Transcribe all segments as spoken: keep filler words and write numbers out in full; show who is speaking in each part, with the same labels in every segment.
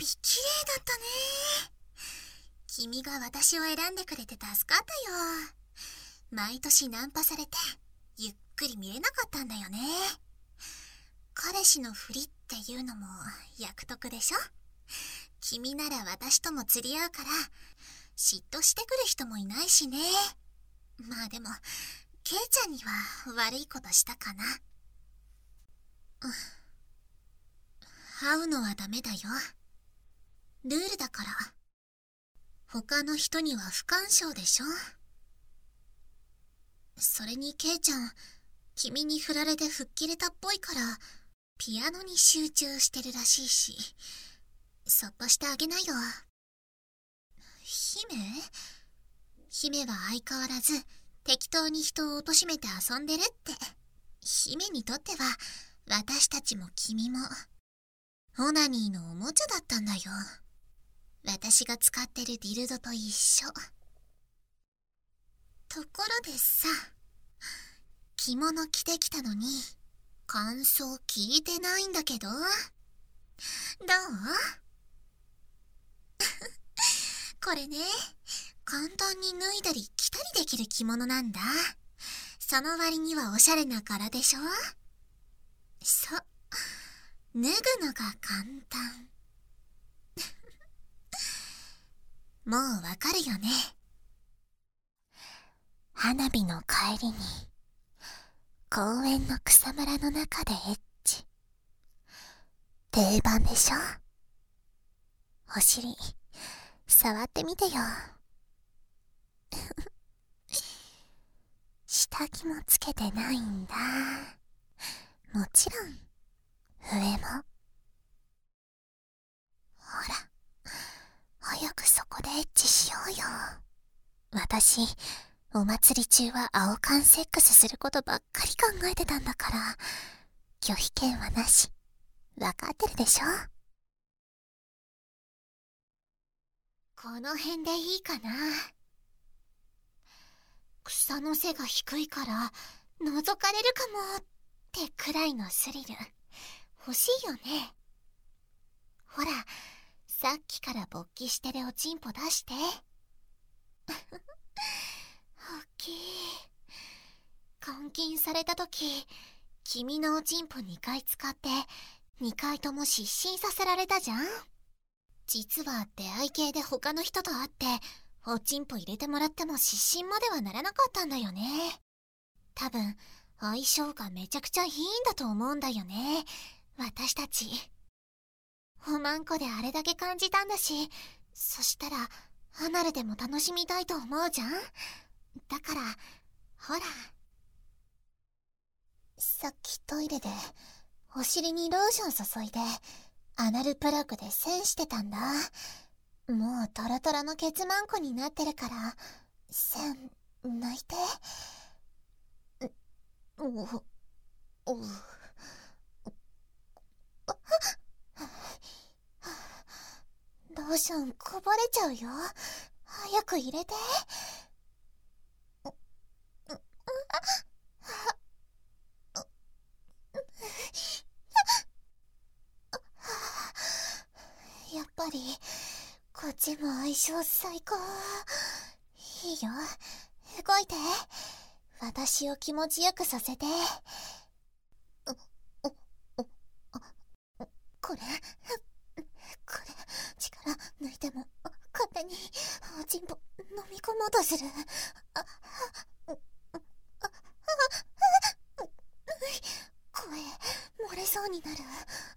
Speaker 1: 綺麗だったね。君が私を選んでくれて助かったよ。毎年ナンパされてゆっくり見れなかったんだよね。彼氏のふりっていうのも役得でしょ。君なら私とも釣り合うから嫉妬してくる人もいないしね。まあでもケイちゃんには悪いことしたかな。うん、会うのはダメだよ。ルールだから。他の人には不干渉でしょ。それにケイちゃん、君に振られて吹っ切れたっぽいからピアノに集中してるらしいし、そっとしてあげなよ。姫？姫は相変わらず適当に人を貶めて遊んでるって。姫にとっては私たちも君もオナニーのおもちゃだったんだよ。私が使ってるディルドと一緒。ところでさ、着物着てきたのに感想聞いてないんだけど、どう？これね、簡単に脱いだり着たりできる着物なんだ。その割にはおしゃれな柄でしょ。そう、脱ぐのが簡単。もうわかるよね。花火の帰りに公園の草むらの中でエッチ。定番でしょ。お尻触ってみてよ。下着もつけてないんだ。もちろん上も。ほら、早くそこでエッチしようよ。私、お祭り中は青缶セックスすることばっかり考えてたんだから、拒否権はなし。わかってるでしょ。この辺でいいかな。草の背が低いから覗かれるかもってくらいのスリル欲しいよね。ほら、さっきから勃起してるおちんぽ出して。大きい。監禁された時、君のおちんぽにかい使ってにかいとも失神させられたじゃん。実は出会い系で他の人と会っておちんぽ入れてもらっても失神まではならなかったんだよね。多分相性がめちゃくちゃいいんだと思うんだよね、私たち。おまんこであれだけ感じたんだし、そしたらアナルでも楽しみたいと思うじゃん。だからほら、さっきトイレでお尻にローション注いでアナルプラグで栓してたんだ。もうトロトロのケツマンコになってるから栓抜いて。おおおローションこぼれちゃうよ。早く入れて。やっぱりこっちも相性最高。いいよ、動いて。私を気持ちよくさせて。これこれ力抜いても勝手におちんぽ飲み込もうとする。あ声漏れそうになる。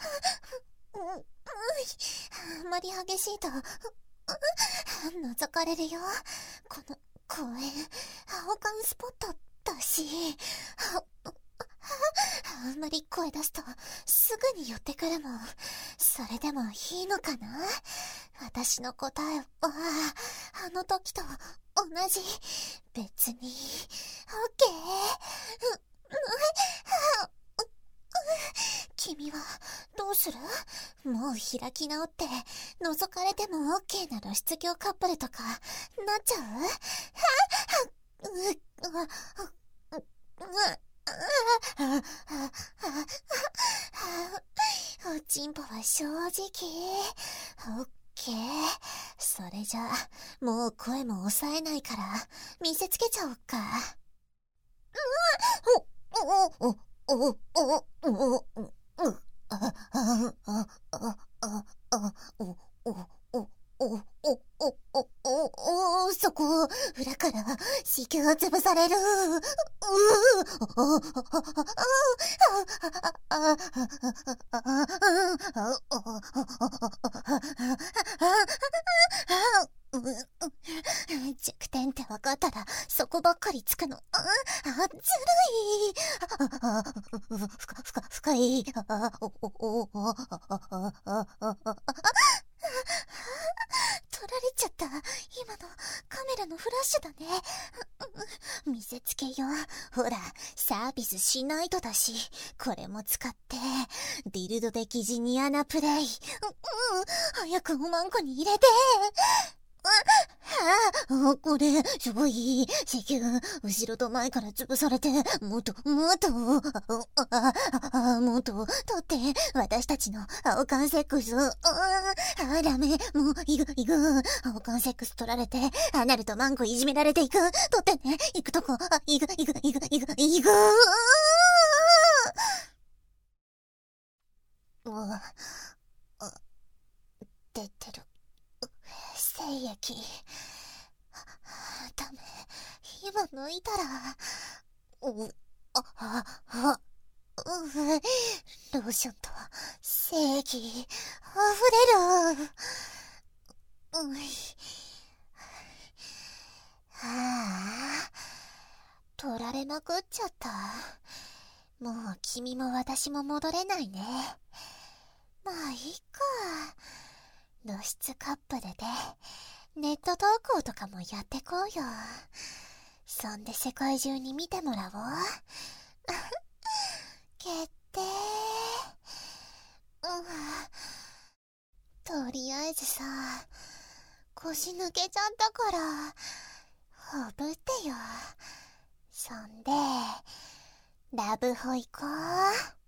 Speaker 1: あんまり激しいと覗かれるよ。この公園青缶スポットだし、あんまり声出すとすぐに寄ってくるもん。それでもいいのかな。私の答えはあの時と同じ。別に オーケー。君はどうする？もう開き直って覗かれても オーケー な露出狂カップルとかなっちゃう？おのチンポは正直。オッケー。それじゃあ、もう声も抑えないから、見せつけちゃおっか。うわっ、お、お、お、お、お、お、お、お、あ、あ、あ、あ、あ、あ、あ、お、お、お、お、お、お、お、お、お、そこ、裏から子宮を潰される。うう、あ、あ、あ、あ、弱点って分かったらそこばっかりつくの。あ、あ、ずるい。あ、深深深い。あ、おおおおああああああ取られちゃった。今のカメラのフラッシュだね。見せつけよう。ほら、サービスしないとだし、これも使って、ディルドで疑似に穴プレイ。うん、早くおまんこに入れて。ああ、これ、すごい。子宮、後ろと前から潰されて、もっと、もっと、ああ、もっと、取って、私たちの青缶セックス。ああ、ダメ、もう、いく、いく。青缶セックス取られて、アナルとマンコいじめられていく。取ってね、行くとこ、あ、いく、いく、いく、いく、いく。うわ、あ、出てる。精液。ダメ。今抜いたら、う、あ、あ、あ、う、ローションと精液、溢れる。うい。はあ、取られまくっちゃった。もう君も私も戻れないね。まあいいか。露出カップルで、ネット投稿とかもやってこうよ。そんで世界中に見てもらおう。決定。うん。とりあえずさ、腰抜けちゃったから、ほぶってよ。そんで、ラブホ行こう。